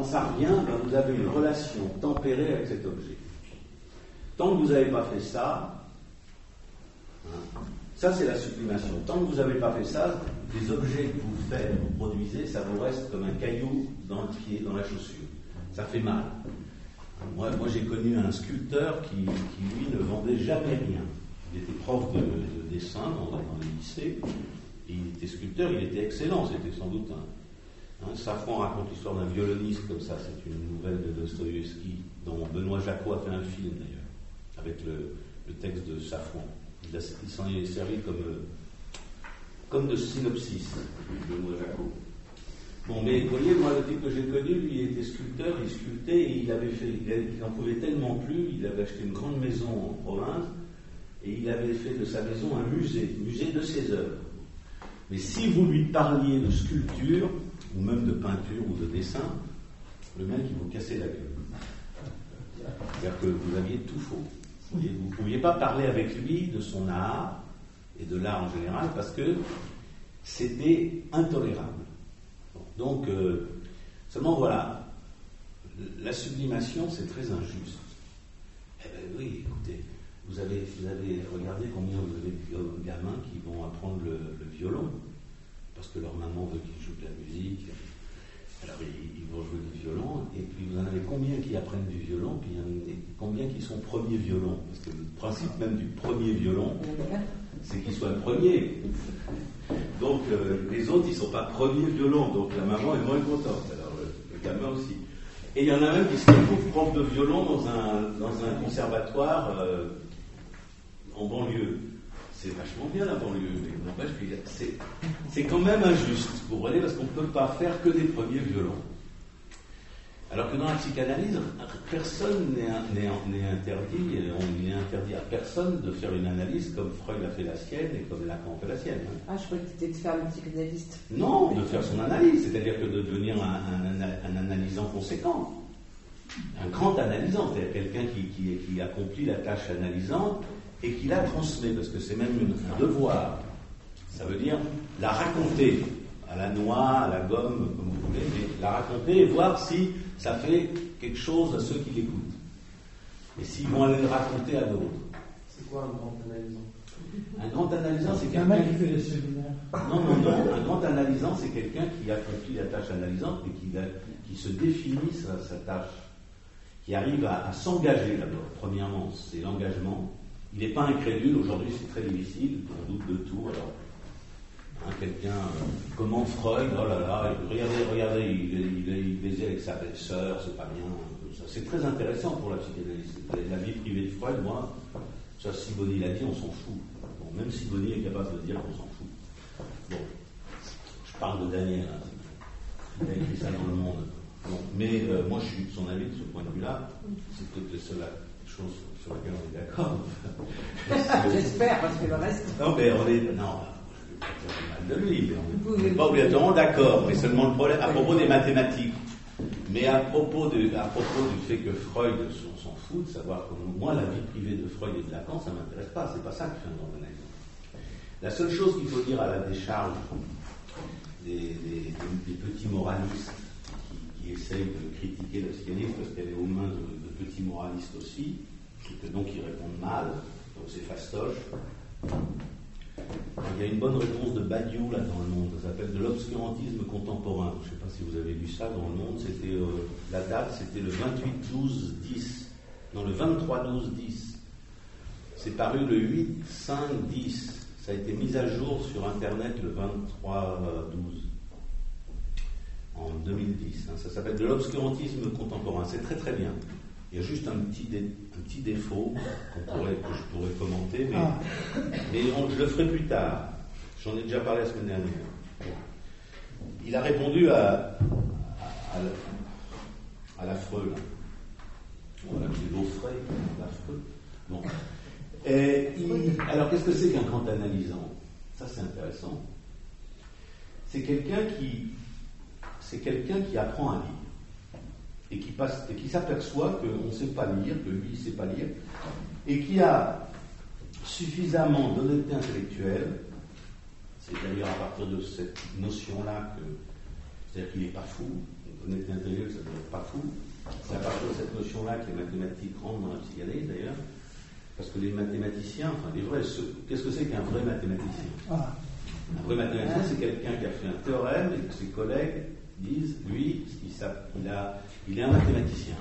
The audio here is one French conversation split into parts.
ça revient, vous avez une relation tempérée avec cet objet. Tant que vous n'avez pas fait ça, ça c'est la sublimation. Tant que vous n'avez pas fait ça, les objets que vous faites, vous produisez, ça vous reste comme un caillou dans le pied, dans la chaussure. Ça fait mal. Moi j'ai connu un sculpteur qui lui, ne vendait jamais rien. Il était prof de dessin dans les lycées, et il était sculpteur, il était excellent, c'était sans doute Safran raconte l'histoire d'un violoniste comme ça, c'est une nouvelle de Dostoïevski, dont Benoît Jacot a fait un film d'ailleurs, avec le texte de Safran. Il s'en est servi comme de synopsis, Benoît Jacot. Bon, mais vous voyez, moi, le type que j'ai connu, lui, il était sculpteur, il sculptait, et il en pouvait tellement plus, il avait acheté une grande maison en province, et il avait fait de sa maison un musée de ses œuvres. Mais si vous lui parliez de sculpture, ou même de peinture ou de dessin, le mec, il vous cassait la gueule. C'est-à-dire que vous aviez tout faux. Vous ne pouviez pas parler avec lui de son art, et de l'art en général, parce que c'était intolérable. Donc, seulement voilà, la sublimation, c'est très injuste. Eh bien oui, écoutez, vous avez regardé combien vous avez de gamins qui vont apprendre le violon, parce que leur maman veut qu'ils jouent de la musique, alors ils vont jouer du violon, et puis vous en avez combien qui apprennent du violon, puis il y en a combien qui sont premiers violons, parce que le principe même du premier violon, c'est qu'il soit le premier. Donc les autres, ils ne sont pas premiers violons, donc la maman est moins contente, alors le gamin aussi. Et il y en a même qui se retrouvent prof de violon dans un conservatoire en banlieue. C'est vachement bien la banlieue, mais n'empêche que c'est quand même injuste, vous voyez, parce qu'on ne peut pas faire que des premiers violons. Alors que dans la psychanalyse, personne n'est interdit, on n'est interdit à personne de faire une analyse comme Freud a fait la sienne et comme Lacan a fait la sienne. Ah, je croyais que c'était de faire le psychanalyste. Non, de faire son analyse, c'est-à-dire que de devenir un analysant conséquent. Un grand analysant, c'est-à-dire quelqu'un qui accomplit la tâche analysante et qui la transmet, parce que c'est même un devoir. Ça veut dire la raconter à la noix, à la gomme, comme vous voulez, mais la raconter et voir si ça fait quelque chose à ceux qui l'écoutent. Et s'ils vont aller le raconter à d'autres. C'est quoi un grand analysant? Un grand analysant, c'est quelqu'un quelqu'un qui fait des séminaires. Non. Un grand analysant, c'est quelqu'un qui accomplit la tâche analysante et qui se définit sa tâche, qui arrive à s'engager d'abord. Premièrement, c'est l'engagement. Il n'est pas incrédule. Aujourd'hui, c'est très difficile. On doute de tout. Alors, quelqu'un, comment Freud, oh là là, regardez, il baisait avec sa belle-sœur, c'est pas bien. C'est très intéressant pour la psychanalyse. La vie privée de Freud, moi, ça, Sibony l'a dit, on s'en fout. Bon, même Sibony est capable de dire qu'on s'en fout. Bon, je parle de Daniel, il a écrit ça dans Le Monde. Bon, mais moi, je suis de son avis de ce point de vue-là. C'est peut-être la seule chose sur laquelle on est d'accord. J'espère, parce que le reste. Non, mais on est. Non. Mal de lui, mais on n'est pas obligatoirement d'accord, mais seulement le problème à propos des mathématiques. Mais à propos du fait que Freud s'en fout, de savoir comment moi la vie privée de Freud et de Lacan, ça ne m'intéresse pas, c'est pas ça que je fais un grand analyse. La seule chose qu'il faut dire à la décharge des petits moralistes qui essayent de critiquer la psychanalyse parce qu'elle est aux mains de petits moralistes aussi, et que donc ils répondent mal, donc c'est fastoche. Il y a une bonne réponse de Badiou là dans Le Monde, ça s'appelle de l'obscurantisme contemporain. Je ne sais pas si vous avez lu ça dans Le Monde, c'était la date, c'était le 28-12-10, non le 23-12-10. C'est paru le 8-5-10. Ça a été mis à jour sur Internet le 23-12 en 2010. Ça s'appelle de l'obscurantisme contemporain. C'est très très bien. Il y a juste un petit défaut que je pourrais commenter, mais je le ferai plus tard. J'en ai déjà parlé la semaine dernière. Il a répondu à l'affreux, là. Voilà, c'est l'offreux, l'affreux. Bon. Alors, qu'est-ce que c'est qu'un grand analysant? Ça, c'est intéressant. C'est quelqu'un qui apprend à lire. Et qui s'aperçoit qu'on ne sait pas lire, que lui ne sait pas lire, et qui a suffisamment d'honnêteté intellectuelle, c'est-à-dire à partir de cette notion-là c'est-à-dire qu'il n'est pas fou, honnêteté intellectuelle, ça ne doit être pas fou. C'est à partir de cette notion-là que les mathématiques rentrent dans la psychanalyse d'ailleurs. Parce que les mathématiciens, enfin les vrais, qu'est-ce que c'est qu'un vrai mathématicien? Un vrai mathématicien, c'est quelqu'un qui a fait un théorème et que ses collègues disent, lui, il est un mathématicien.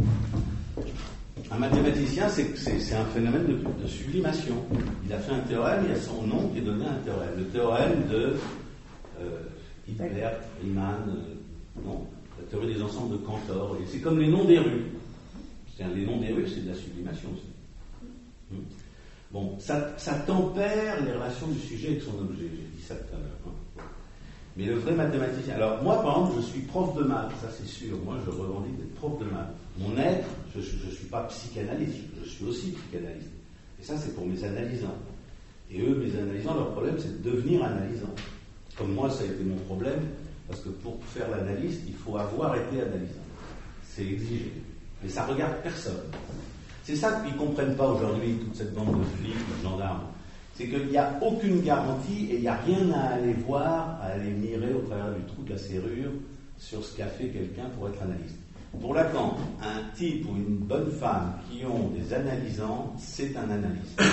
Un mathématicien, c'est un phénomène de sublimation. Il a fait un théorème, il y a son nom qui est donné à un théorème. Le théorème de Hilbert, Riemann, la théorie des ensembles de Cantor. Et c'est comme les noms des rues. Les noms des rues, c'est de la sublimation aussi. Bon, ça tempère les relations du sujet avec son objet. J'ai dit ça tout à l'heure. Mais le vrai mathématicien... Alors, moi, par exemple, je suis prof de maths, ça c'est sûr. Moi, je revendique d'être prof de maths. Mon être, je ne suis pas psychanalyste, je suis aussi psychanalyste. Et ça, c'est pour mes analysants. Et eux, mes analysants, leur problème, c'est de devenir analysant. Comme moi, ça a été mon problème, parce que pour faire l'analyste, il faut avoir été analysant. C'est exigé. Mais ça ne regarde personne. C'est ça qu'ils ne comprennent pas aujourd'hui, toute cette bande de flics, de gendarmes. C'est qu'il n'y a aucune garantie et il n'y a rien à aller voir, à aller mirer au travers du trou de la serrure sur ce qu'a fait quelqu'un pour être analyste. Pour Lacan, un type ou une bonne femme qui ont des analysants, c'est un analyste.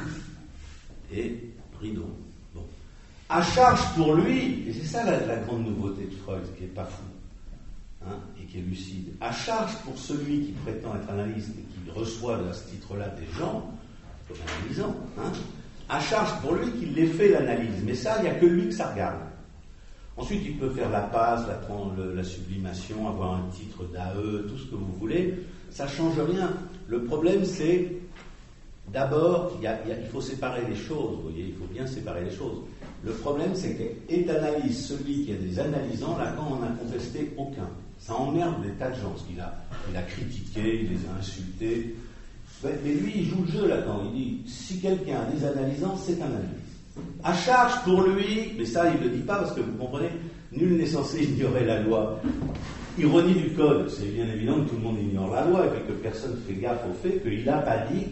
Et rideau. Bon. À charge pour lui, et c'est ça la grande nouveauté de Freud, qui n'est pas fou, et qui est lucide, à charge pour celui qui prétend être analyste et qui reçoit à ce titre-là des gens, comme analysant, à charge pour lui qu'il les fait l'analyse. Mais ça, il n'y a que lui que ça regarde. Ensuite, il peut faire la passe, la sublimation, avoir un titre d'AE, tout ce que vous voulez. Ça ne change rien. Le problème, c'est, d'abord, il faut séparer les choses. Vous voyez, il faut bien séparer les choses. Le problème, c'est qu'est analyse celui qui a des analysants, Lacan n'en a contesté aucun. Ça emmerde des tas de gens, parce qu'il a critiqué, il les a insultés. Mais lui, il joue le jeu là-dedans. Il dit, si quelqu'un a des analysants, c'est un analyste. À charge pour lui, mais ça, il ne le dit pas, parce que vous comprenez, nul n'est censé ignorer la loi. Ironie du code, c'est bien évident que tout le monde ignore la loi, et puis que personne ne fait gaffe au fait qu'il n'a pas dit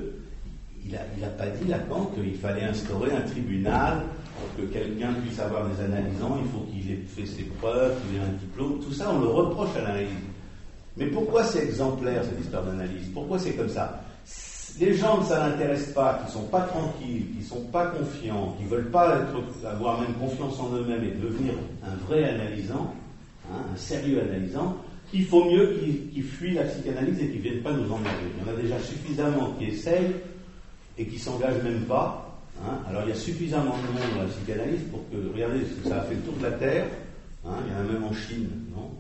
il n'a pas dit Lacan qu'il fallait instaurer un tribunal pour que quelqu'un puisse avoir des analysants, il faut qu'il ait fait ses preuves, qu'il ait un diplôme, tout ça on le reproche à l'analyse. Mais pourquoi c'est exemplaire cette histoire d'analyse? Pourquoi c'est comme ça? Les gens que ça n'intéresse pas, qui ne sont pas tranquilles, qui ne sont pas confiants, qui ne veulent pas avoir même confiance en eux-mêmes et devenir un vrai analysant, un sérieux analysant, il faut mieux qu'ils fuient la psychanalyse et qu'ils ne viennent pas nous emmerder. Il y en a déjà suffisamment qui essayent et qui ne s'engagent même pas. Alors il y a suffisamment de monde dans la psychanalyse pour que, regardez, ça a fait le tour de la Terre, il y en a même en Chine, non?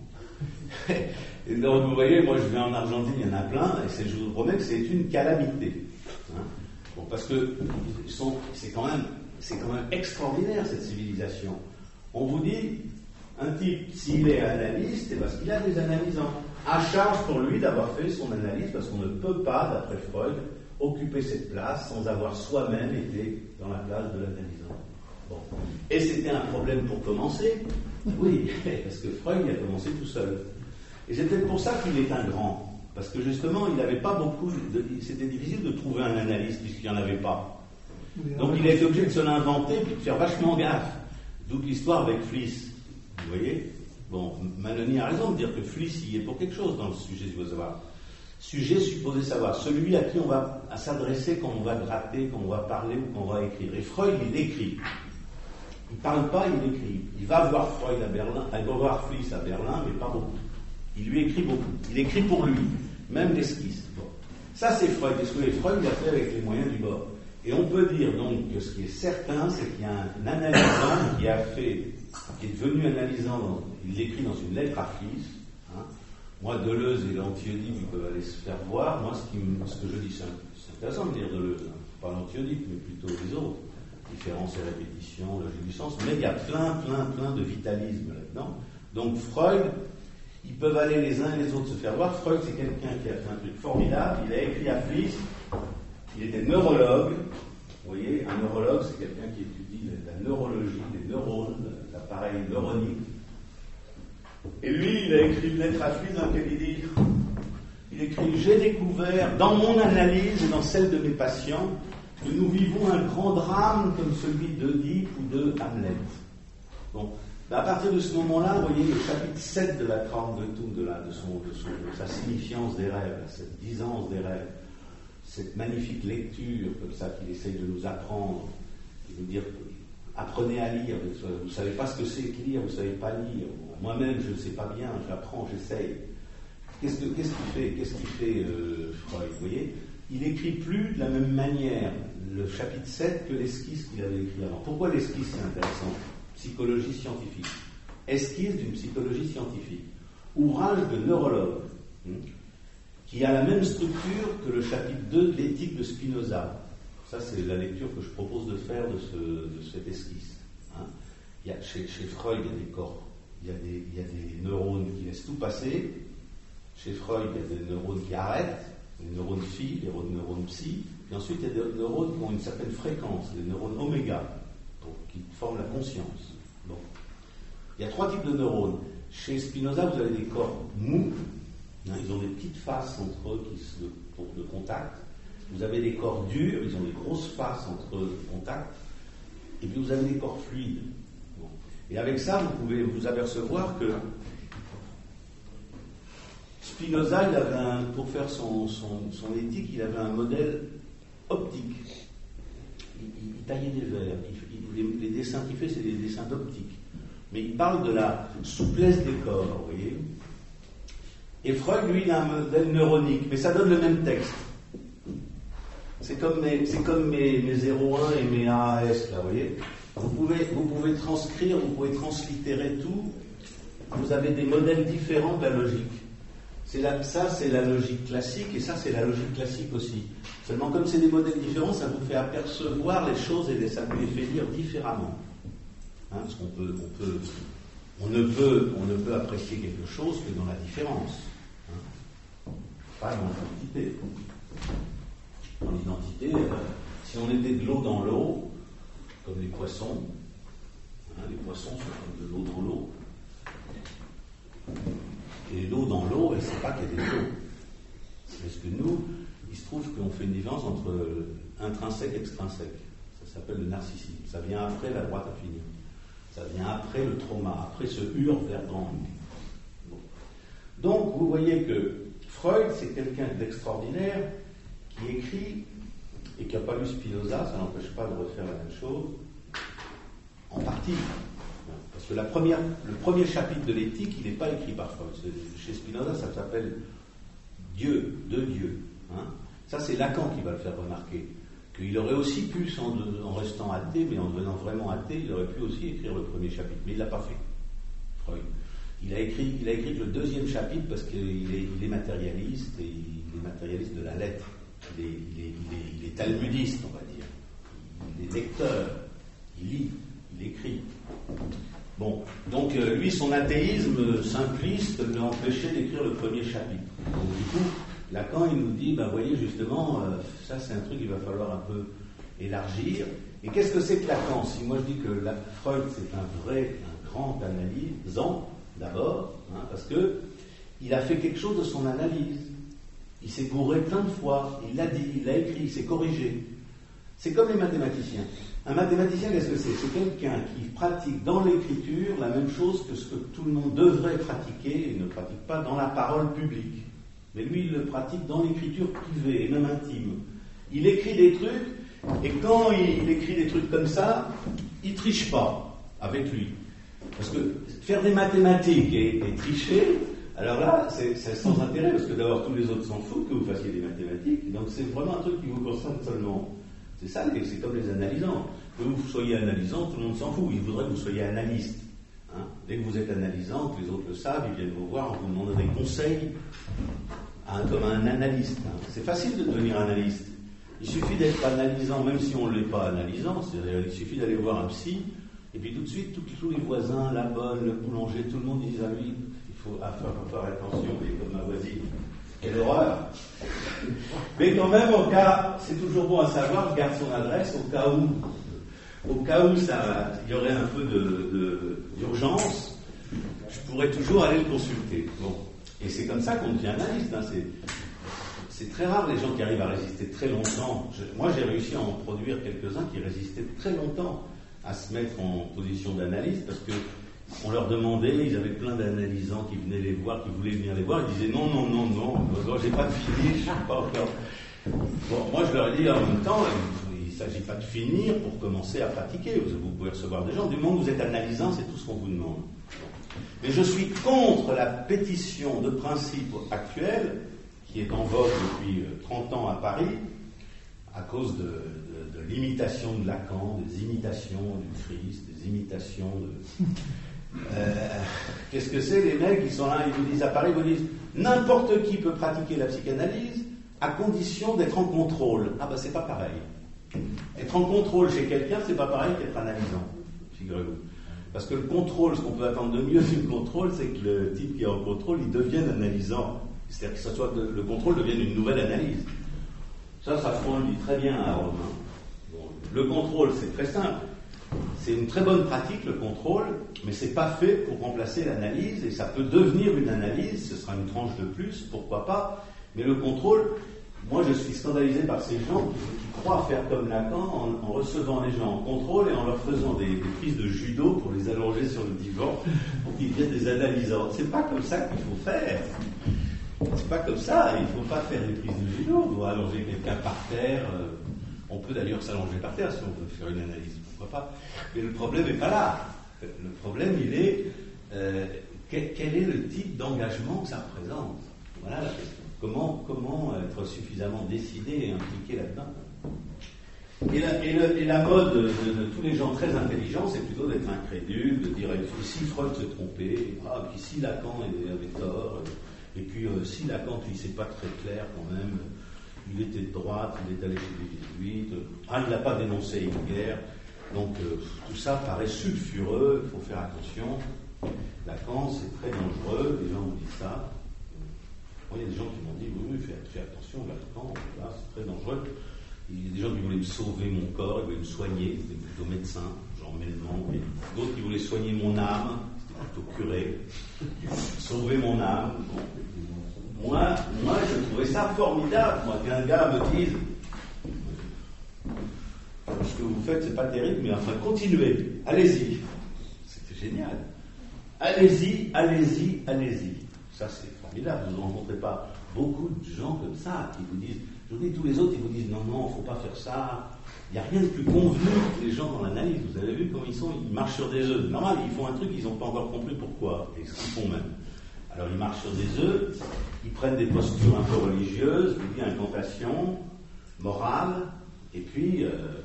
Et donc vous voyez, moi je vais en Argentine, il y en a plein, et je vous promets que c'est une calamité. Bon, parce que c'est quand même extraordinaire cette civilisation. On vous dit, un type, s'il est analyste, c'est parce qu'il a des analysants. À charge pour lui d'avoir fait son analyse, parce qu'on ne peut pas, d'après Freud, occuper cette place sans avoir soi-même été dans la place de l'analysant. Bon. Et c'était un problème pour commencer. Oui, parce que Freud il a commencé tout seul. Et c'est peut-être pour ça qu'il est un grand. Parce que justement, il n'avait pas beaucoup... C'était difficile de trouver un analyste puisqu'il n'y en avait pas. Donc il a été obligé de se l'inventer et de faire vachement gaffe. D'où l'histoire avec Fliss. Vous voyez? Bon, Maloney a raison de dire que Fliss y est pour quelque chose dans le sujet du savoir. Sujet supposé savoir. Celui à qui on va s'adresser quand on va gratter, quand on va parler ou quand on va écrire. Et Freud, il écrit. Il ne parle pas, il écrit. Il va voir Freud à Berlin, il va voir Fliss à Berlin, mais pas beaucoup. Il lui écrit beaucoup. Il écrit pour lui, même l'esquisse. Bon. Ça, c'est Freud. Et ce que Freud a fait avec les moyens du bord. Et on peut dire donc que ce qui est certain, c'est qu'il y a un analysant qui est devenu analysant, il l'écrit dans une lettre à Fliss. Moi, Deleuze et l'Antiodique, ils peuvent aller se faire voir. Moi, ce que je dis, c'est intéressant de dire Deleuze, pas l'Antiodique, mais plutôt les autres. Différence et répétition, logique du sens. Mais il y a plein de vitalisme là-dedans. Donc Freud, ils peuvent aller les uns et les autres se faire voir. Freud, c'est quelqu'un qui a fait un truc formidable. Il a écrit à Fliss. Il était neurologue. Vous voyez, un neurologue, c'est quelqu'un qui étudie la neurologie, des neurones, l'appareil neuronique. Et lui, il a écrit une lettre à Fliss dans laquelle il écrit « J'ai découvert, dans mon analyse et dans celle de mes patients, que nous vivons un grand drame comme celui d'Oedipe ou de Hamlet. » Bon, À partir de ce moment-là, vous voyez, le chapitre 7 de la Traumdeutung, de sa signifiance des rêves, cette disance des rêves, cette magnifique lecture comme ça qu'il essaye de nous apprendre, de nous dire apprenez à lire, vous ne savez pas ce que c'est que lire, vous ne savez pas lire, moi-même je ne sais pas bien, j'apprends, j'essaye. Qu'est-ce qu'il fait Freud, vous voyez? Il n'écrit plus de la même manière le chapitre 7 que l'esquisse qu'il avait écrit avant. Pourquoi l'esquisse c'est intéressant? Psychologie scientifique. Esquisse d'une psychologie scientifique. Ouvrage de neurologue, qui a la même structure que le chapitre 2 de l'éthique de Spinoza. Ça, c'est la lecture que je propose de faire de cette esquisse. Chez Freud, il y a des corps, il y a des neurones qui laissent tout passer. Chez Freud, il y a des neurones qui arrêtent, les neurones phi, les neurones psi. Et ensuite, il y a des neurones qui ont une certaine fréquence, les neurones oméga, qui forment la conscience. Bon. Il y a 3 types de neurones. Chez Spinoza, vous avez des corps mous. Ils ont des petites faces entre eux de contact. Vous avez des corps durs, ils ont des grosses faces entre eux de contact. Et puis vous avez des corps fluides. Bon. Et avec ça, vous pouvez vous apercevoir que Spinoza, pour faire son éthique, il avait un modèle optique. Il taillait des verres. Les dessins qu'il fait, c'est des dessins d'optique. Mais il parle de la souplesse des corps, vous voyez. Et Freud, lui, il a un modèle neuronique, mais ça donne le même texte. C'est comme mes 0,1 et mes AAS, là, vous voyez. Vous pouvez transcrire, vous pouvez translittérer tout. Vous avez des modèles différents de la logique. Ça, c'est la logique classique, et ça, c'est la logique classique aussi. Seulement, comme c'est des modèles différents, ça vous fait apercevoir les choses et ça vous les fait lire différemment. Parce qu'on ne peut apprécier quelque chose que dans la différence. Pas dans l'identité. Dans l'identité, si on était de l'eau dans l'eau, comme les poissons sont comme de l'eau dans l'eau. Et l'eau dans l'eau, elle ne sait pas qu'il y a des eaux. Parce que nous, il se trouve qu'on fait une différence entre intrinsèque et extrinsèque. Ça s'appelle le narcissisme. Ça vient après la droite infinie. Ça vient après le trauma, après ce Urverbrand. Bon. Donc, vous voyez que Freud, c'est quelqu'un d'extraordinaire qui écrit et qui n'a pas lu Spinoza, ça n'empêche pas de refaire la même chose, en partie. Parce que le premier chapitre de l'éthique, il n'est pas écrit par Freud. Chez Spinoza, ça s'appelle Dieu, de Dieu. Ça, c'est Lacan qui va le faire remarquer. Qu'il aurait aussi pu, en restant athée, mais en devenant vraiment athée, il aurait pu aussi écrire le premier chapitre. Mais il ne l'a pas fait, Freud. Il a écrit que le deuxième chapitre parce qu'il est matérialiste, et il est matérialiste de la lettre. Il est talmudiste, on va dire. Il est lecteur. Il lit, il écrit. Bon, donc lui, son athéisme simpliste l'a empêché d'écrire le premier chapitre. Donc du coup, Lacan, il nous dit, voyez, justement, ça c'est un truc qu'il va falloir un peu élargir. Et qu'est-ce que c'est que Lacan? Si moi je dis que Freud, c'est un grand analysant, d'abord, parce que il a fait quelque chose de son analyse. Il s'est gouré plein de fois, il l'a dit, il l'a écrit, il s'est corrigé. C'est comme les mathématiciens. Un mathématicien, qu'est-ce que c'est? C'est quelqu'un qui pratique dans l'écriture la même chose que ce que tout le monde devrait pratiquer et ne pratique pas dans la parole publique. Mais lui, il le pratique dans l'écriture privée et même intime. Il écrit des trucs, et quand il écrit des trucs comme ça, il triche pas avec lui. Parce que faire des mathématiques et tricher, alors là, c'est sans intérêt, parce que d'abord, tous les autres s'en foutent que vous fassiez des mathématiques, donc c'est vraiment un truc qui vous concerne seulement. C'est ça, c'est comme les analysants. Que vous soyez analysant, tout le monde s'en fout. Il voudrait que vous soyez analyste. Dès que vous êtes analysant, que les autres le savent, ils viennent vous voir en vous demandant des conseils comme un analyste. C'est facile de devenir analyste. Il suffit d'être analysant, même si on ne l'est pas analysant, c'est-à-dire il suffit d'aller voir un psy, et puis tout de suite, tous les voisins, la bonne, le boulanger, tout le monde dit à lui, il faut faire attention, il est comme ma voisine. Quelle horreur! Mais quand même, c'est toujours bon à savoir, je garde son adresse au cas où il y aurait un peu d'urgence, je pourrais toujours aller le consulter. Bon. Et c'est comme ça qu'on devient analyste. C'est très rare les gens qui arrivent à résister très longtemps. Moi, j'ai réussi à en produire quelques-uns qui résistaient très longtemps à se mettre en position d'analyste parce que On leur demandait, ils avaient plein d'analysants qui venaient les voir, qui voulaient venir les voir, ils disaient non, j'ai pas fini, je suis pas encore. Bon, moi je leur ai dit en même temps, il ne s'agit pas de finir pour commencer à pratiquer. Vous pouvez recevoir des gens, du moment où vous êtes analysant, c'est tout ce qu'on vous demande. Mais je suis contre la pétition de principe actuelle, qui est en vogue depuis 30 ans à Paris, à cause de l'imitation de Lacan, des imitations du Christ, des imitations de... qu'est-ce que c'est, les mecs qui sont là, ils vous disent à Paris, ils vous disent n'importe qui peut pratiquer la psychanalyse à condition d'être en contrôle. Ah ben c'est pas pareil. Être en contrôle chez quelqu'un, c'est pas pareil qu'être analysant, figurez-vous. Parce que le contrôle, ce qu'on peut attendre de mieux du contrôle, c'est que le type qui est en contrôle, il devienne analysant. C'est-à-dire que le contrôle devienne une nouvelle analyse. Ça Fromm le dit très bien à Romain. Bon, le contrôle, c'est très simple. C'est une très bonne pratique, le contrôle, mais c'est pas fait pour remplacer l'analyse, et ça peut devenir une analyse, ce sera une tranche de plus, pourquoi pas. Mais le contrôle, moi je suis scandalisé par ces gens qui croient faire comme Lacan en recevant les gens en contrôle et en leur faisant des prises de judo pour les allonger sur le divan, pour qu'ils deviennent des analysants. C'est pas comme ça qu'il faut faire. C'est pas comme ça, il ne faut pas faire des prises de judo, on doit allonger quelqu'un par terre. On peut d'ailleurs s'allonger par terre si on veut faire une analyse, pourquoi pas. Mais le problème n'est pas là. Le problème, il est quel est le type d'engagement que ça représente. Voilà la question. Comment être suffisamment décidé et impliqué là-dedans. Et la mode de tous les gens très intelligents, c'est plutôt d'être incrédule, de dire si Freud se trompait, puis si Lacan avait tort, et puis si Lacan, puis c'est pas très clair quand même, il était de droite, il est allé chez les jésuites, il n'a pas dénoncé une guerre, donc tout ça paraît sulfureux, il faut faire attention. Lacan, c'est très dangereux, les gens vous disent ça. Il y a des gens qui m'ont dit, oui, fais attention, Lacan, là, c'est très dangereux. Il y a des gens qui voulaient me sauver mon corps, ils voulaient me soigner, c'était plutôt médecin, Jean Melman, et d'autres qui voulaient soigner mon âme, c'était plutôt curé, sauver mon âme. Moi, je trouvais ça formidable, qu'un gars me dise ce que vous faites, c'est pas terrible, mais enfin, continuez, allez-y. C'était génial. Allez-y. Ça, c'est formidable. Vous ne rencontrez pas beaucoup de gens comme ça qui vous disent, je vous dis, tous les autres, ils vous disent non, il ne faut pas faire ça. Il n'y a rien de plus convenu que les gens dans l'analyse. Vous avez vu comment ils marchent sur des œufs. Normal, ils font un truc, ils n'ont pas encore compris pourquoi, et ce qu'ils font même. Alors ils marchent sur des œufs, ils prennent des postures un peu religieuses, puis incantation, morale, et puis,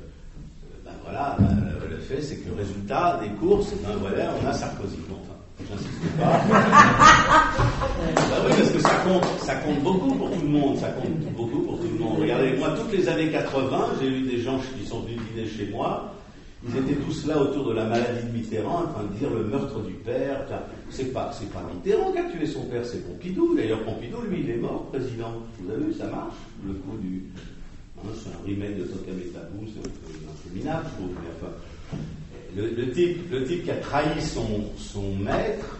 le fait, c'est que le résultat des courses, on a Sarkozy. Bon, enfin, j'insiste pas. Oui, parce que ça compte beaucoup pour tout le monde. Regardez, moi, toutes les années 80, j'ai eu des gens qui sont venus dîner chez moi. Ils étaient tous là autour de la maladie de Mitterrand, en train de dire le meurtre du père. C'est pas Mitterrand qui a tué son père, c'est Pompidou. D'ailleurs, Pompidou, lui, il est mort, président. Vous avez vu, ça marche. Le coup du... c'est un remake de Totem et Tabou, c'est un peu minable, je trouve. Mais enfin, le type qui a trahi son maître,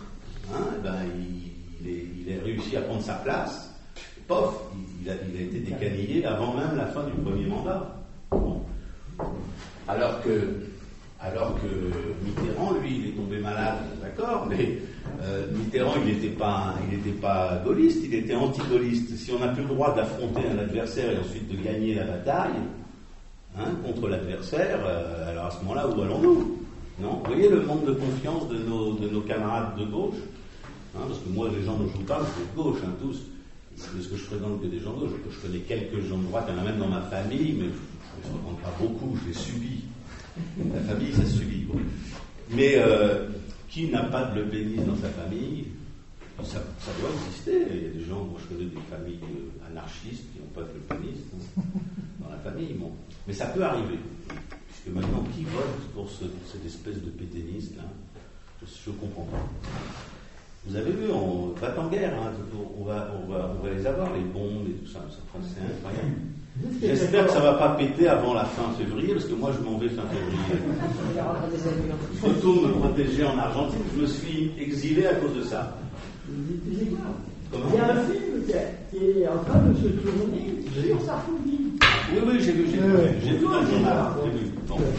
il a réussi à prendre sa place. Pof, il a été décanillé avant même la fin du premier mandat. Bon. Alors que Mitterrand, lui, il est tombé malade, d'accord, mais Mitterrand, il n'était pas gaulliste, il était anti-gaulliste. Si on n'a plus le droit d'affronter un adversaire et ensuite de gagner la bataille contre l'adversaire, alors à ce moment-là, où allons-nous? Non? Vous voyez le manque de confiance de nos camarades de gauche, parce que moi, les gens dont je vous parle, c'est de gauche, tous. Parce que je fréquente que des gens de gauche. Je connais quelques gens de droite, il y en a même dans ma famille, mais je ne fréquente pas beaucoup, je l'ai subi. La famille, ça subit. Bon. Mais qui n'a pas de lepénisme dans sa famille, ça doit exister. Il y a des gens, moi je connais des familles anarchistes qui n'ont pas de lepénisme dans la famille. Bon. Mais ça peut arriver. Puisque maintenant, qui vote pour cette espèce de pétainisme là? Je ne comprends pas. Vous avez vu, on va en guerre, on va les avoir, les bombes et tout ça. C'est incroyable. J'espère que ça ne va pas péter avant la fin février, parce que moi je m'en vais fin février. Je retourne me protéger en Argentine, je me suis exilé à cause de ça. Comment? Il y a un film qui est en train de se tourner sur Sarkozy. Oui, j'ai vu dans le journal. Bon.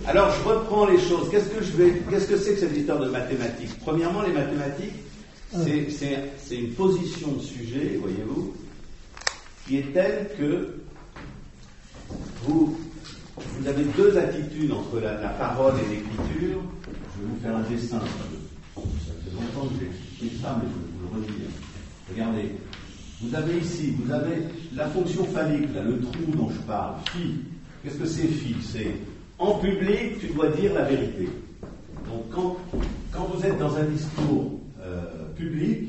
Alors, je reprends les choses. Qu'est-ce que c'est que cette histoire de mathématiques? Premièrement, les mathématiques, c'est une position de sujet, voyez-vous, qui est telle que vous avez deux attitudes entre la parole et l'écriture. Je vais vous faire un dessin. Ça fait longtemps que j'ai fait ça, mais je vais vous le redire. Regardez. Vous avez ici, la fonction phallique, là, le trou dont je parle, phi. Qu'est-ce que c'est phi? C'est en public, tu dois dire la vérité. Donc quand vous êtes dans un discours public,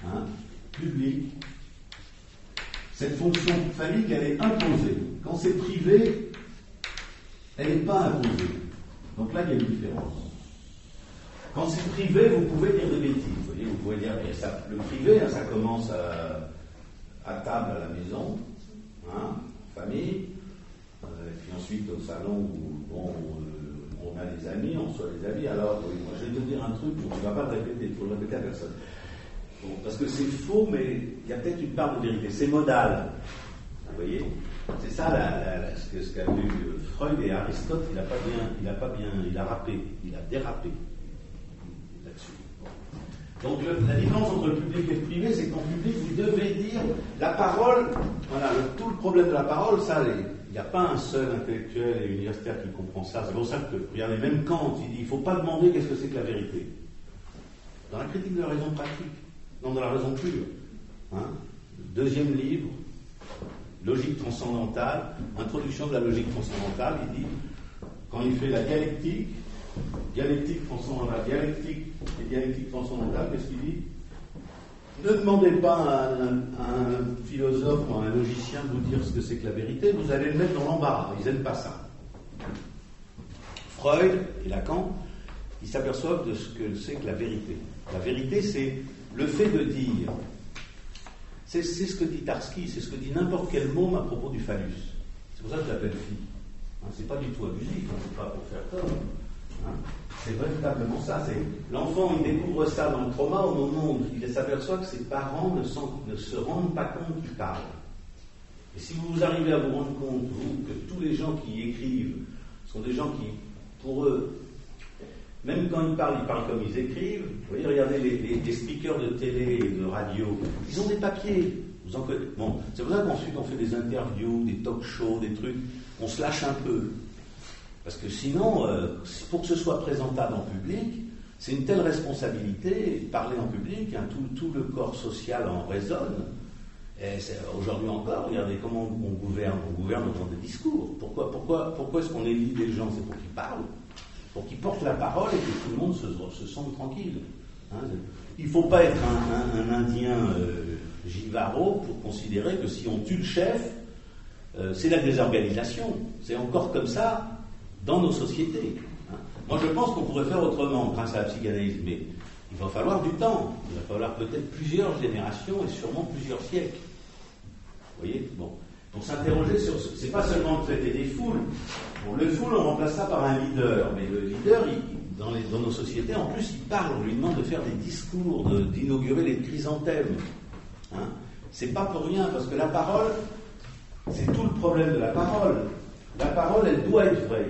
cette fonction phallique, elle est imposée. Quand c'est privé, elle n'est pas imposée. Donc là, il y a une différence. Quand c'est privé, vous pouvez dire des bêtises. Vous voyez, vous pouvez dire, le privé, ça commence à table à la maison, en famille, et puis ensuite au salon où on a des amis, on reçoit des amis. Alors, oui, moi, je vais te dire un truc, tu ne vas pas le répéter, il faut le répéter à personne. Bon, parce que c'est faux, mais il y a peut-être une part de vérité. C'est modal. Vous voyez? C'est ça ce qu'a vu Freud et Aristote. Il a râpé, il a dérapé là-dessus. Donc la différence entre le public et le privé, c'est qu'en public, vous devez dire la parole. Voilà, tout le problème de la parole, ça, il n'y a pas un seul intellectuel et universitaire qui comprend ça. C'est pour ça que, regardez, même Kant, il dit il ne faut pas demander qu'est-ce que c'est que la vérité. Dans la critique de la raison pratique, non, de la raison pure. Deuxième livre, Logique transcendantale, introduction de la logique transcendantale, il dit, quand il fait la dialectique transcendantale, dialectique transcendantale, qu'est-ce qu'il dit? Ne demandez pas à un philosophe ou à un logicien de vous dire ce que c'est que la vérité, vous allez le mettre dans l'embarras, ils n'aiment pas ça. Freud et Lacan, ils s'aperçoivent de ce que c'est que la vérité. La vérité, c'est le fait de dire. C'est ce que dit Tarski, c'est ce que dit n'importe quel môme à propos du phallus. C'est pour ça que je l'appelle fille. C'est pas du tout abusif, c'est pas pour faire tort. C'est véritablement ça. L'enfant, il découvre ça dans le trauma au moment où il s'aperçoit que ses parents ne se rendent pas compte qu'ils parlent. Et si vous arrivez à vous rendre compte, vous, que tous les gens qui écrivent sont des gens qui, pour eux, même quand ils parlent comme ils écrivent. Vous voyez, regardez les speakers de télé et de radio, ils ont des papiers. Vous en connaissez. Bon, c'est pour ça qu'ensuite on fait des interviews, des talk-shows, des trucs. On se lâche un peu. Parce que sinon, pour que ce soit présentable en public, c'est une telle responsabilité, parler en public, tout le corps social en résonne. Et aujourd'hui encore, regardez comment on gouverne dans des discours. Pourquoi est-ce qu'on élit des gens? C'est pour qu'ils parlent, pour qu'ils portent la parole et que tout le monde se sente tranquille. Il ne faut pas être un Indien givaro pour considérer que si on tue le chef, c'est la désorganisation. C'est encore comme ça dans nos sociétés. Moi, je pense qu'on pourrait faire autrement grâce à la psychanalyse, mais il va falloir du temps. Il va falloir peut-être plusieurs générations et sûrement plusieurs siècles. Vous voyez? Bon. Pour s'interroger sur ce. C'est pas seulement traiter des foules. Bon, le foule, on remplace ça par un leader. Mais le leader, dans nos sociétés, en plus, il parle. On lui demande de faire des discours, d'inaugurer les chrysanthèmes. C'est pas pour rien, parce que la parole, c'est tout le problème de la parole. La parole, elle doit être vraie.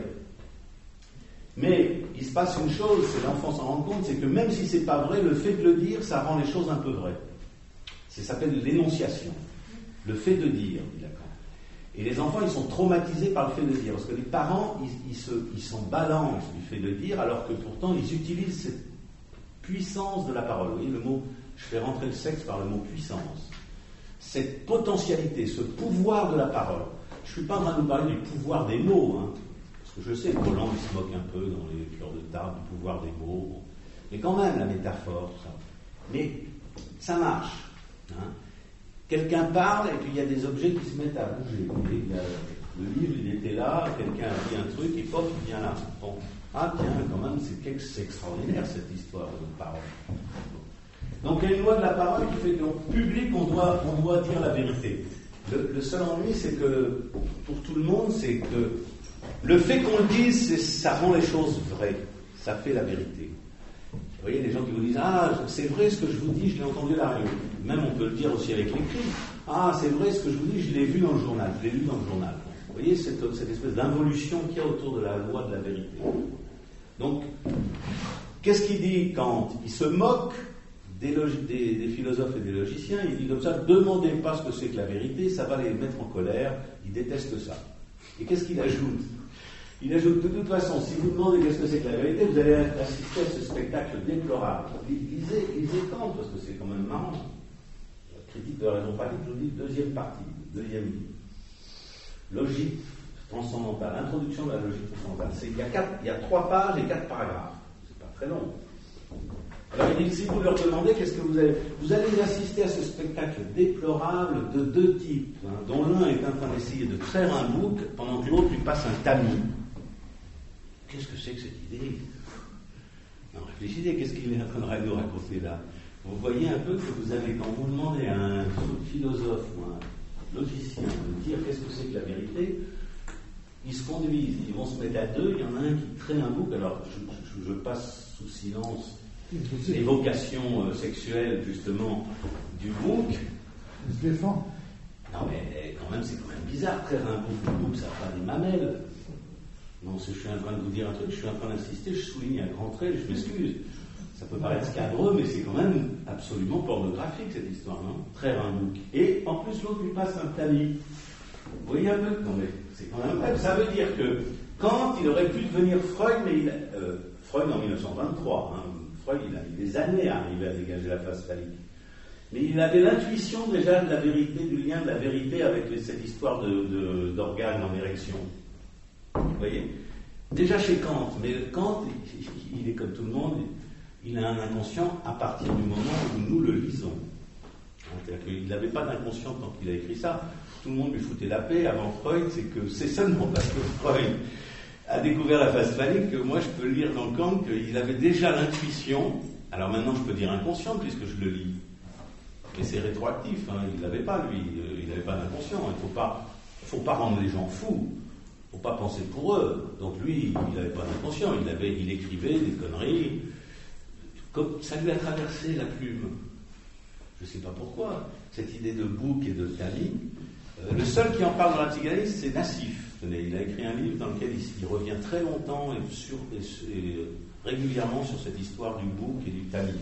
Mais il se passe une chose, c'est l'enfant s'en rend compte, c'est que même si c'est pas vrai, le fait de le dire, ça rend les choses un peu vraies. Ça s'appelle l'énonciation. Le fait de dire, dit Lacan. Et les enfants, ils sont traumatisés par le fait de dire, parce que les parents, ils s'en balancent du fait de dire, alors que pourtant, ils utilisent cette puissance de la parole. Vous voyez le mot, je fais rentrer le sexe par le mot puissance. Cette potentialité, ce pouvoir de la parole. Je ne suis pas en train de vous parler du pouvoir des mots, parce que je sais que Roland il se moque un peu dans les fleurs de table du pouvoir des mots, mais quand même la métaphore, tout ça. Mais ça marche. Quelqu'un parle et puis il y a des objets qui se mettent à bouger. Le livre, il était là, quelqu'un a dit un truc, et pop, il vient là. Bon. Ah tiens, quand même, c'est extraordinaire cette histoire de parole. Donc il y a une loi de la parole qui fait qu'en public, on doit dire la vérité. Le seul ennui, c'est que, pour tout le monde, c'est que le fait qu'on le dise, ça rend les choses vraies. Ça fait la vérité. Vous voyez, les gens qui vous disent « Ah, c'est vrai ce que je vous dis, je l'ai entendu à la radio. » Même on peut le dire aussi avec l'écrit. « Ah, c'est vrai ce que je vous dis, je l'ai vu dans le journal, je l'ai lu dans le journal. » Vous voyez cette espèce d'involution qu'il y a autour de la loi de la vérité. Donc, qu'est-ce qu'il dit Kant? Il se moque des philosophes et des logiciens. Il dit comme ça, demandez pas ce que c'est que la vérité, ça va les mettre en colère, ils détestent ça. Et qu'est-ce qu'il ajoute? Il ajoute, de toute façon, si vous demandez qu'est-ce que c'est que la vérité, vous allez assister à ce spectacle déplorable. Lisez Kant, parce que c'est quand même marrant. La critique de la raison pratique, je vous dis, deuxième partie, deuxième livre. Logique transcendantale, introduction de la logique transcendantale. Il y a 3 pages et 4 paragraphes. C'est pas très long. Alors il dit, si vous leur demandez, qu'est-ce que vous allez assister à ce spectacle déplorable de 2 types, dont l'un est en train d'essayer de traire un bouc pendant que l'autre lui passe un tamis. Qu'est-ce que c'est que cette idée? Non, réfléchissez, qu'est-ce qu'il est en train de nous raconter là? Vous voyez un peu que vous avez, quand vous demandez à un philosophe ou un logicien de dire qu'est-ce que c'est que la vérité, ils se conduisent, ils vont se mettre à 2, il y en a un qui traîne un bouc, alors je passe sous silence l'évocation sexuelle justement du bouc. Il se défend. Non mais quand même, c'est quand même bizarre, traire un bouc, le bouc ça n'a pas des mamelles. Non, je suis en train de vous dire un truc, je suis en train d'insister, je souligne un grand trait, je m'excuse. Ça peut paraître scabreux, mais c'est quand même absolument pornographique cette histoire, non? Traire un bouc. Et en plus l'autre lui passe un tamis. Vous voyez un peu? Non mais c'est quand même vrai. Ça veut dire que Kant, il aurait pu devenir Freud, mais Freud en 1923, Freud il a mis des années à arriver à dégager la phase phallique. Mais il avait l'intuition déjà de la vérité, du lien de la vérité avec cette histoire d'organes en érection. Vous voyez? Déjà chez Kant, mais Kant, il est comme tout le monde, il a un inconscient à partir du moment où nous le lisons. C'est-à-dire qu'il n'avait pas d'inconscient quand il a écrit ça. Tout le monde lui foutait la paix avant Freud, c'est seulement parce que Freud a découvert la phase phallique que moi je peux lire dans Kant qu'il avait déjà l'intuition, alors maintenant je peux dire inconscient puisque je le lis. Et c'est rétroactif, il n'avait pas lui, il n'avait pas d'inconscient, il faut pas rendre les gens fous. Il ne faut pas penser pour eux. Donc lui, il n'avait pas d'inconscient, il écrivait des conneries. Comme ça lui a traversé la plume. Je ne sais pas pourquoi. Cette idée de bouc et de tamis. Le seul qui en parle dans la psychanalyse, c'est Nassif. Il a écrit un livre dans lequel il revient très longtemps et régulièrement sur cette histoire du bouc et du tamis.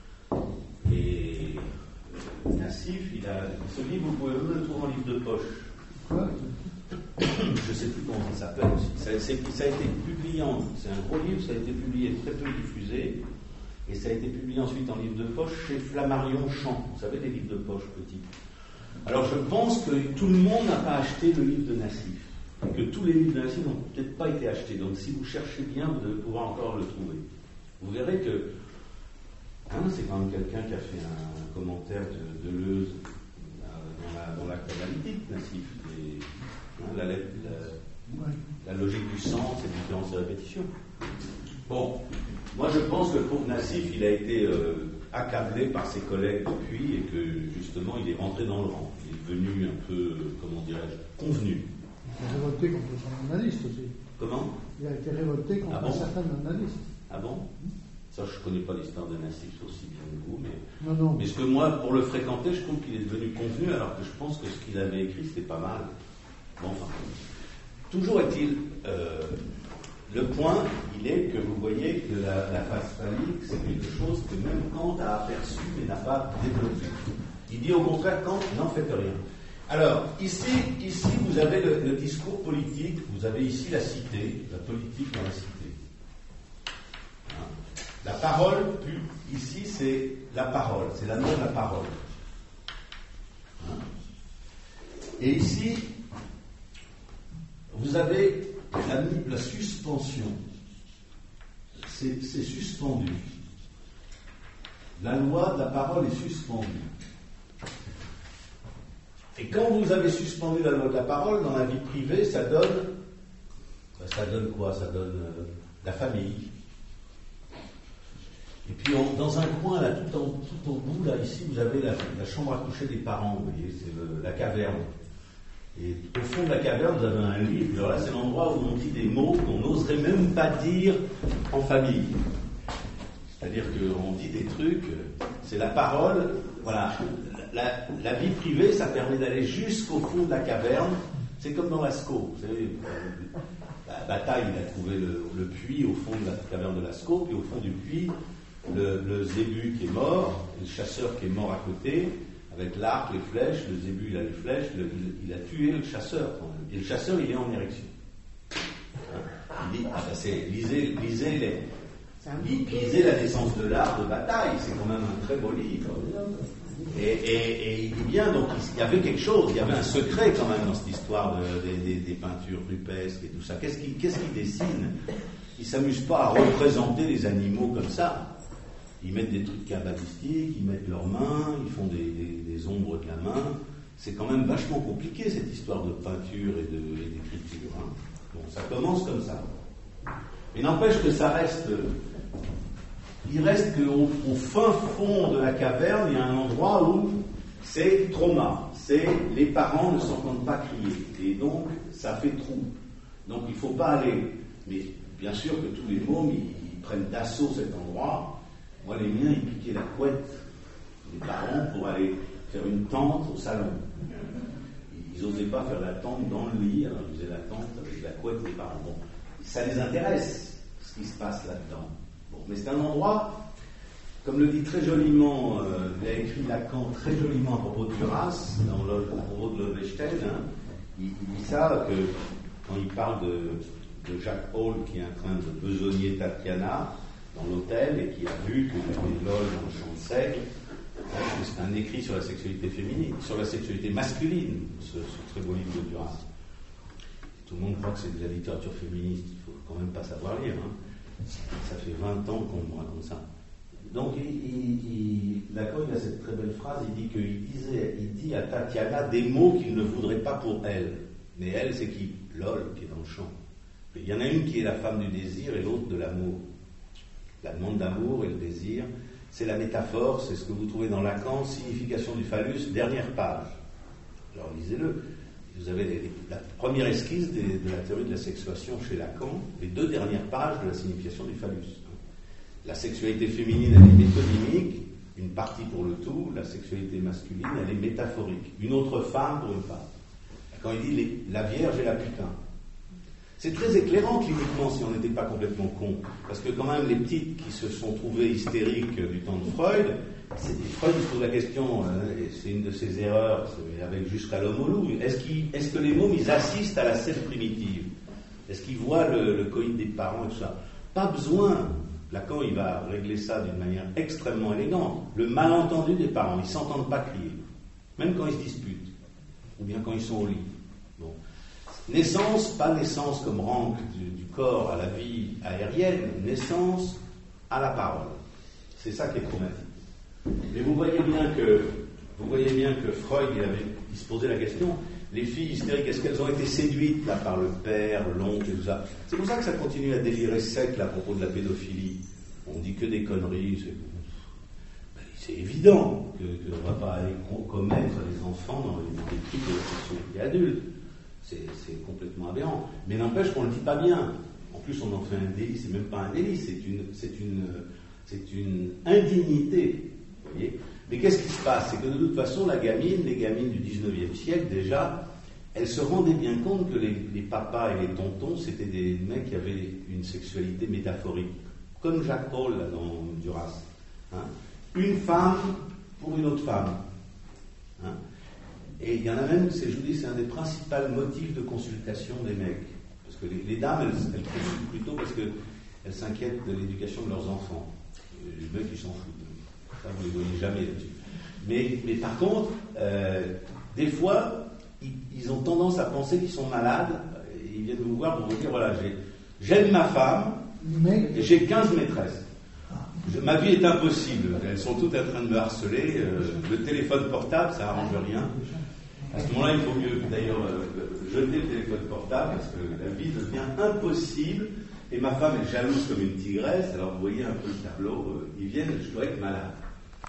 Et Nassif, ce livre, vous pouvez le trouver en livre de poche. Je ne sais plus comment ça s'appelle aussi. Ça a été publié, c'est un gros livre, ça a été publié, très peu diffusé, et ça a été publié ensuite en livre de poche chez Flammarion Champ. Vous savez, des livres de poche petits. Alors je pense que tout le monde n'a pas acheté le livre de Nassif, et que tous les livres de Nassif n'ont peut-être pas été achetés. Donc si vous cherchez bien, vous devez pouvoir encore le trouver. Vous verrez que c'est quand même quelqu'un qui a fait un commentaire de Deleuze dans l'acte analytique, Nassif. La logique du sens, c'est différence et répétition. Bon, moi je pense que pour Nassif, il a été accablé par ses collègues depuis et que justement il est rentré dans le rang. Il est devenu un peu, comment dirais-je, convenu. Il a révolté contre son analyste aussi. Comment? Il a été révolté contre certains analystes. Ah bon? Ça, je ne connais pas l'histoire de Nassif aussi bien que vous, mais... Non. Mais ce que moi, pour le fréquenter, je trouve qu'il est devenu convenu, alors que je pense que ce qu'il avait écrit, c'était pas mal. Bon, enfin, toujours est-il, le point, il est que vous voyez que la phase phallique, c'est quelque chose que même Kant a aperçu mais n'a pas développé. Il dit au contraire, Kant, n'en faites rien. Alors, ici vous avez le discours politique, vous avez ici la cité, la politique dans la cité. La parole, ici, c'est la parole, c'est l'amour de la parole. Et ici, vous avez la suspension. C'est suspendu. La loi de la parole est suspendue. Et quand vous avez suspendu la loi de la parole, dans la vie privée, ça donne quoi? Ça donne la famille. Et puis dans un coin, là, tout au bout, là, ici, vous avez la chambre à coucher des parents, vous voyez, c'est la caverne. Et au fond de la caverne, vous avez un livre. Alors là, c'est l'endroit où on dit des mots qu'on n'oserait même pas dire en famille. C'est-à-dire qu'on dit des trucs, c'est la parole, voilà. La vie privée, ça permet d'aller jusqu'au fond de la caverne C'est comme dans Lascaux, vous savez, Bataille, il a trouvé le puits au fond de la caverne de Lascaux, puis au fond du puits, le zébu qui est mort, le chasseur qui est mort à côté, avec l'arc, les flèches, le zébu il a les flèches, il a tué le chasseur quand même. Et le chasseur il est en érection. Il dit, lisez la naissance de l'art de Bataille, c'est quand même un très beau livre. Et il dit bien, donc il y avait quelque chose, il y avait un secret quand même dans cette histoire des peintures rupestres et tout ça. Qu'est-ce qu'il dessine? Ils ne s'amusent pas à représenter les animaux comme ça. Ils mettent des trucs cabalistiques, ils mettent leurs mains, ils font des ombres de la main. C'est quand même vachement compliqué cette histoire de peinture et d'écriture. Hein. Bon, ça commence comme ça. Mais n'empêche que ça reste... Il reste qu'au fin fond de la caverne, il y a un endroit où c'est trauma. C'est les parents ne s'entendent pas crier. Et donc, ça fait trou. Donc, il ne faut pas aller. Mais bien sûr que tous les mômes, ils prennent d'assaut cet endroit. Moi, les miens, ils piquaient la couette des parents pour aller faire une tente au salon. Ils n'osaient pas faire la tente dans le lit, alors ils faisaient la tente avec la couette des parents. Bon, ça les intéresse, ce qui se passe là-dedans. Bon, mais c'est un endroit, comme le dit très joliment, il a écrit Lacan très joliment à propos de Duras, à propos de Lovestein, hein, il dit ça, que quand il parle de Jacques Paul qui est en train de besogner Tatiana dans l'hôtel et qui a vu qu'il y avait une loge dans le champ de seigle, c'est un écrit sur la sexualité féminine, sur la sexualité masculine, ce très beau livre de Duras. Tout le monde croit que c'est de la littérature féministe, il ne faut quand même pas savoir lire. Hein. Ça fait 20 ans qu'on me raconte ça. Donc, Lacan, il a cette très belle phrase, il dit à Tatiana des mots qu'il ne voudrait pas pour elle. Mais elle, c'est qui? Lol, qui est dans le champ. Il y en a une qui est la femme du désir et l'autre de l'amour. La demande d'amour et le désir, c'est la métaphore, c'est ce que vous trouvez dans Lacan, signification du phallus, dernière page. Alors lisez-le. Vous avez la première esquisse de la théorie de la sexuation chez Lacan, les 2 dernières pages de la signification du phallus. La sexualité féminine, elle est métonymique, une partie pour le tout, la sexualité masculine, elle est métaphorique. Une autre femme pour une femme. Quand il dit la vierge et la putain. C'est très éclairant cliniquement si on n'était pas complètement con. Parce que quand même les petites qui se sont trouvées hystériques du temps de Freud, Freud se pose la question, et c'est une de ses erreurs, avec jusqu'à l'homme au loup, est-ce que les mômes ils assistent à la scène primitive? Est-ce qu'ils voient le coït des parents et tout ça? Pas besoin. Lacan il va régler ça d'une manière extrêmement élégante. Le malentendu des parents, ils ne s'entendent pas crier. Même quand ils se disputent. Ou bien quand ils sont au lit. Bon. Naissance, pas naissance comme rank du corps à la vie aérienne, naissance à la parole. C'est ça qui est traumatique. Mais vous voyez bien que Freud, il se posait la question, les filles hystériques, est-ce qu'elles ont été séduites là, par le père, l'oncle et tout ça? C'est pour ça que ça continue à délirer sec là, à propos de la pédophilie. On dit que des conneries. C'est évident qu'on ne va pas aller commettre les enfants dans les trucs de la sexualité adulte. C'est complètement aberrant. Mais n'empêche qu'on ne le dit pas bien. En plus, on en fait un délit. C'est même pas un délit, c'est une indignité. Vous voyez? Mais qu'est-ce qui se passe? C'est que de toute façon, les gamines du 19e siècle, déjà, elles se rendaient bien compte que les papas et les tontons, c'était des mecs qui avaient une sexualité métaphorique. Comme Jacques Paul, là, dans Duras. Hein? Une femme pour une autre femme. Hein? Et il y en a même, je vous dis, c'est un des principaux motifs de consultation des mecs. Parce que les dames, elles consultent plutôt parce qu'elles s'inquiètent de l'éducation de leurs enfants. Les mecs, ils s'en foutent. Ça, vous ne les voyez jamais là-dessus. Mais par contre, des fois, ils ont tendance à penser qu'ils sont malades. Ils viennent vous voir pour vous dire, voilà, j'aime ma femme, et j'ai 15 maîtresses. Ma vie est impossible. Elles sont toutes en train de me harceler. Le téléphone portable, ça n'arrange rien. À ce moment-là, il faut mieux, d'ailleurs, jeter le téléphone portable, parce que la vie devient impossible. Et ma femme est jalouse comme une tigresse. Alors, vous voyez un peu le tableau. Ils viennent, je dois être malade.